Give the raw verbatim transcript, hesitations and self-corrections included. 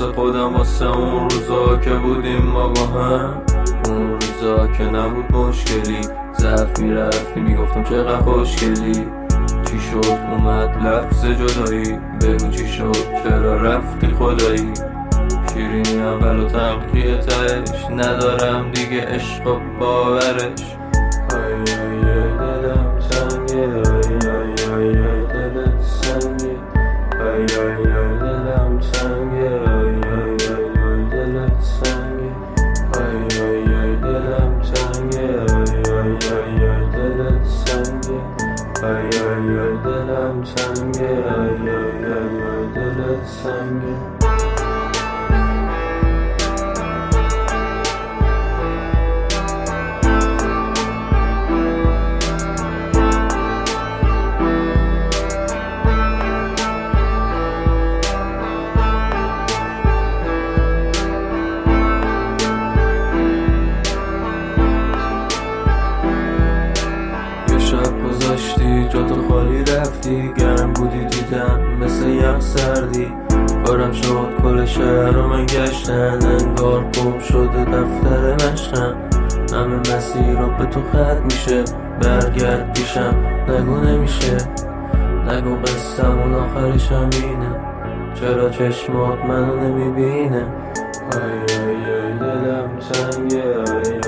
واسه خودم، واسه اون روزا که بودیم ما با هم. اون روزا که نبود مشکلی، ضعف میرفتی میگفتم چقدر خوشگلی. چی شد اومد لفظ جدایی، بگو چی شد چرا رفتی خدایی. شیرینی اول و تلخی تهش، ندارم دیگه عشق و باورش. آی آی آی دلم تنگه، آی آی آی آی دلت سنگه. آی آی آی دلم تنگه، آی آی آی آی دلت سنگه. آی آی آی دلم تنگه، آی آی آی آی دلت سنگه. آی آی آی دلم تنگه، آی آی آی آی دلت سنگه. گذاشتی جاتو خالی رفتی، گرم بودی دیدم مثل یخ سردی. بارم شد کل شهر رو من گشتن، انگار گم شده دفتر مشقم. همه مسیر رو به تو ختم میشه، برگرد پیشم نگو نمیشه. نگو قصه‌مون آخرش همینه، چرا چشمات منو نمیبینه. آی آی آی دلم تنگه، آی